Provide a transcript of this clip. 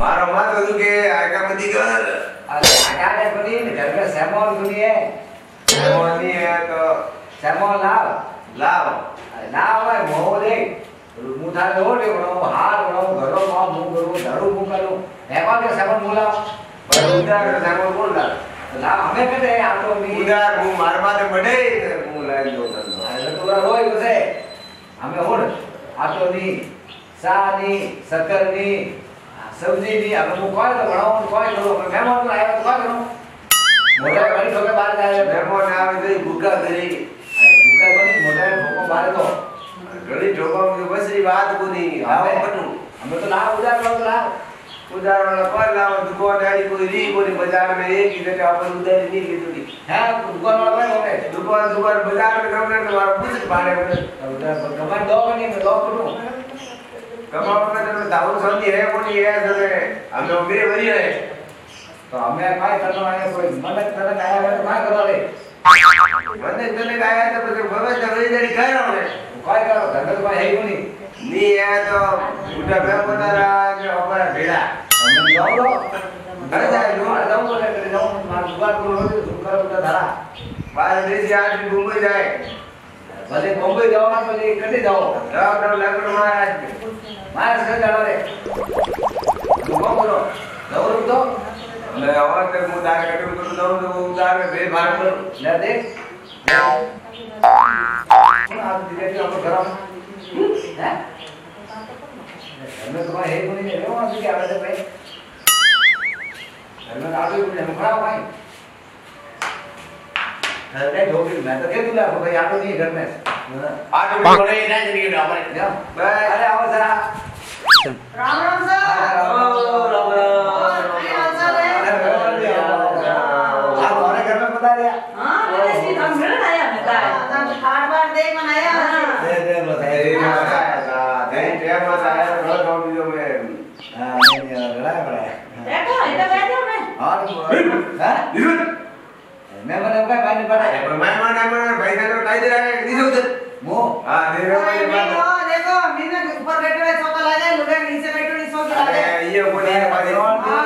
मारो मत तो के आगा मत कर। अरे आगा ने कोनी घर में सेमोन कोनी है। सेमोन नहीं है तो सेमोन लाओ। लाओ। लाओ भाई मोह दे। मुठा लो ले बनो हार बनो घरो मां मुंह करो झाड़ू मुंह करो देखो के सेमोन मुला पर उधर सेमोन बोल ला ला हमें कहते हैं आप तो भी उधर मुंह मार मार बड़े मुंह लाई दो तो अरे तो रोई बसे हमें होड़ आटो नी सानी शक्कर नी सब्जी नी हमें मुंह कोई तो बनाओ कोई करो मेहमान तो आया तो कोई करो मोटा बड़ी ठोके बाहर जाए मेहमान आवे तो भूखा करी भूखा कोनी मोटा ठोको बाहर तो घड़ी ठोका में बस ये बात को नहीं आओ बटू हमें तो ला उधार लो तो ला उधार वाला पर लाओ दुकान वाली कोई री कोई बाजार में एक ही जगह अपन उधार नहीं ली थोड़ी है दुकान वाला भाई होने दुकान बाजार में हमने तुम्हारा कुछ पाने में उधर कमाई दो नहीं मैं दो करूं कमाओ में तो दाऊ संधि है कोनी है सने हम लोग मेरे भरी है तो हमें काय करना है कोई मदद करने आया है तो काय करो रे मदद करने आया तो फिर भगत जगह जड़ी कर रहा है काय करो घर में तो भाई है कोनी नहीं है तो उठा पे बता रहा कि हमारा भेड़ा हमें जाओ लो अरे जाओ बोले करे जाओ मार दुकान को रोज सुकर उधर धरा बाहर देश से आज भी मुंबई जाए भले मुंबई जाओ ना भले कटे जाओ लॉकडाउन लॉकडाउन मार से जाओ रे दुकान करो जाओ तो ले और तक मुदार कटम करो जाओ तो उदार में बे भारत पर ले देख आप धीरे धीरे हम घर हैं हमें तो भाई है कोनी नहीं रे वहां से क्या आते भाई घर में आगे कुछ हम खड़ा भाई घर में धोबी मैं तो कह दूंगा भाई आटो नहीं घर में आज भी बड़े ना चली गए हमारे जा अरे आओ जरा राम राम सर राम राम आप हमारे घर में बता दिया हां मैंने इसकी हम मिलने आया बता हम खाट बार देख मनाया दे बताइए नहीं टाइम मत आया तो घर गांव जो में हां नहीं लड़ा पड़ा देखो इधर बैठ जाओ मैं और हां मैं बने भाई नहीं पड़ा मैं भाई का टाइट रहा है नीचे उधर मो हां दे रहा देखो मैंने ऊपर बैठे हुए सोता लगा लुगाई नीचे बैठे हुए सो के लगा ये वो नहीं है